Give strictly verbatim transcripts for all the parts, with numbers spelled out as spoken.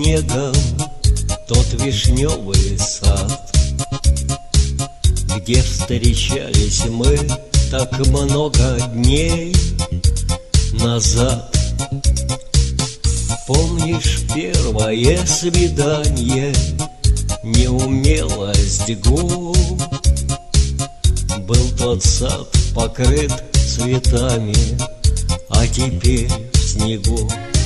снегом тот вишневый сад, где встречались мы так много дней назад. Помнишь первое свидание, неумелость губ? Был тот сад покрыт цветами, а теперь в снегу.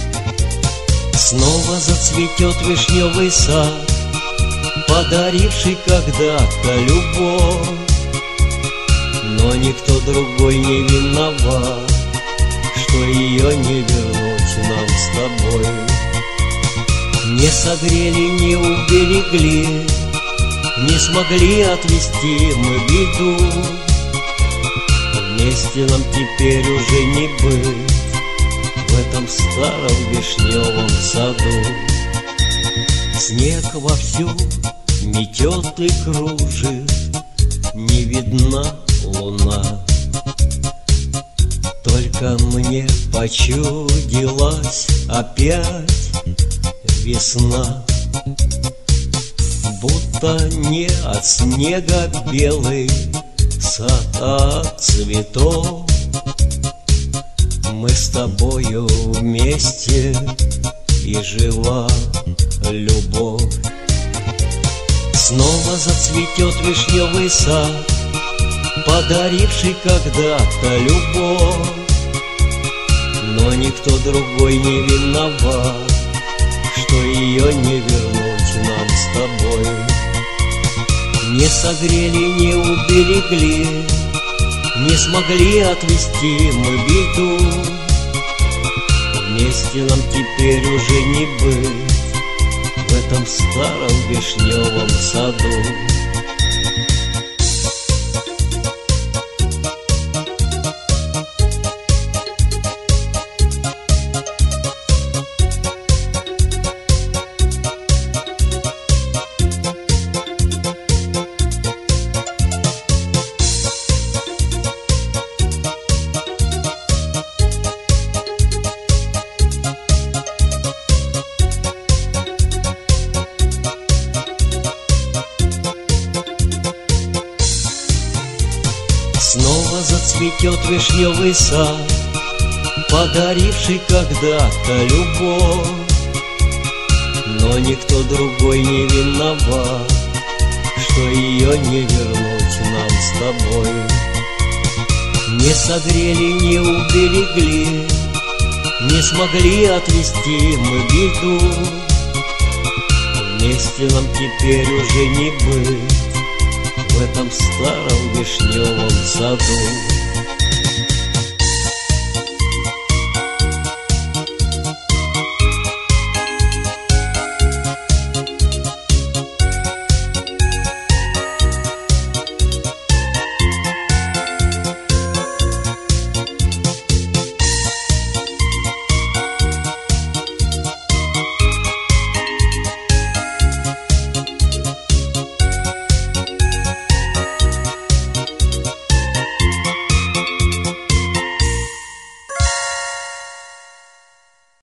Снова зацветет вишневый сад, подаривший когда-то любовь, но никто другой не виноват, что ее не вернуть нам с тобой. Не согрели, не уберегли, не смогли отвести мы беду. Вместе нам теперь уже не быть в этом старом вишневом саду. Снег вовсю метет и кружит, не видна луна. Только мне почудилась опять весна, будто не от снега белый сад, а от цветов. Мы с тобою вместе, и жива любовь. Снова зацветет вишневый сад, подаривший когда-то любовь, но никто другой не виноват, что ее не вернуть нам с тобой. Не согрели, не уберегли, не смогли отвести мы беду. Вместе нам теперь уже не быть в этом старом вишневом саду. Снова зацветет вишневый сад, подаривший когда-то любовь, но никто другой не виноват, что ее не вернуть нам с тобой. Не согрели, не уберегли, не смогли отвести мы беду. Вместе нам теперь уже не быть в этом старом вишневом саду.